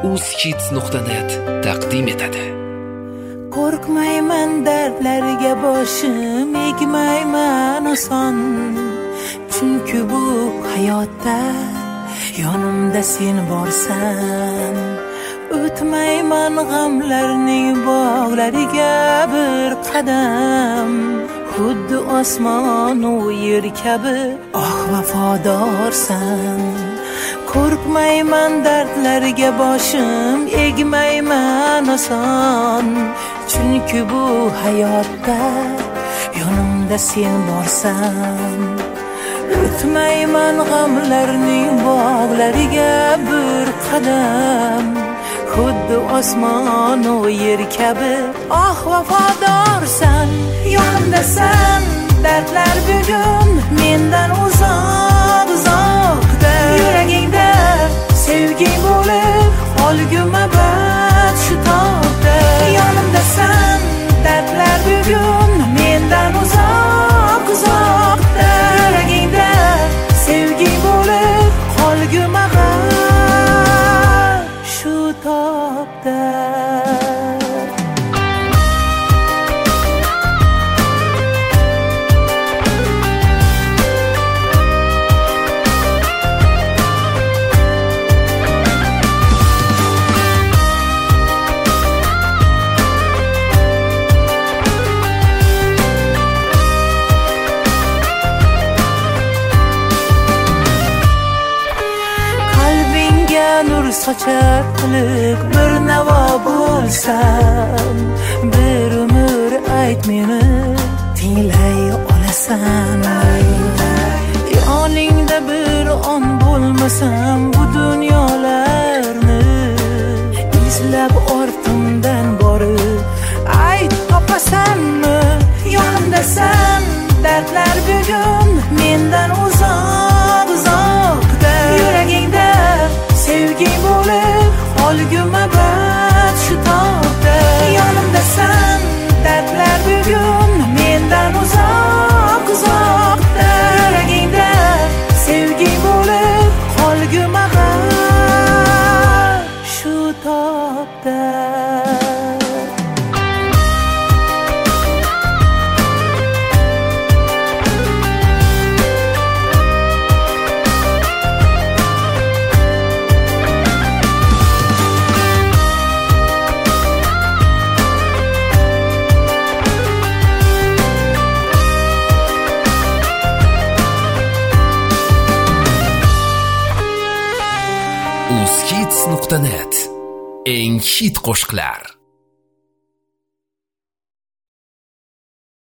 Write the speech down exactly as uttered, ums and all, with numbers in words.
uzkids nuqta net taqdim etadi. Qo'rqmayman dardlarga boshim egmayman oson, chunki bu hayotda yonimda sen borsan. O'tmayman g'amlarning bog'lariga bir qadam, xuddi osmon u yer kabi oh vafodorsan. Qo'rqmayman dardlarga boshim egmayman oson, chunki bu hayotda yonimda sen borsan. O'tmayman g'amlarning bog'lariga bir qadam, xuddi osmon u yer kabi oh vafodorsan. Yonimdasan, dardlar bugun mendan uzoq uzoqda. Yuragingda sevging bo'lib qolgum abad shu tobda. Yonimdasan, dardlar bugun mendan uzoq uzoqda. Yuragingda sevging bo'lib qolgum abad shu tobda. Nur sochar qilib bir navo bo'lsam, bir umr ayt meni tinglay olasan. Yoningda bir on bo'lmasam bu dunyolarni izlab ortimdan borib ayt topasanmi? Yonimdasan, dardlar bugun mendan uzoq uzoqda. Yuragingda sevging bo'lib qolgum abad shu tobda. Yonimdasan, dardlar bugun mendan uzoq uzoqda. Yuragingda sevging bo'lib qolgum abad shu tobda. uzkids nuqta net eng hit qo'shiqlar.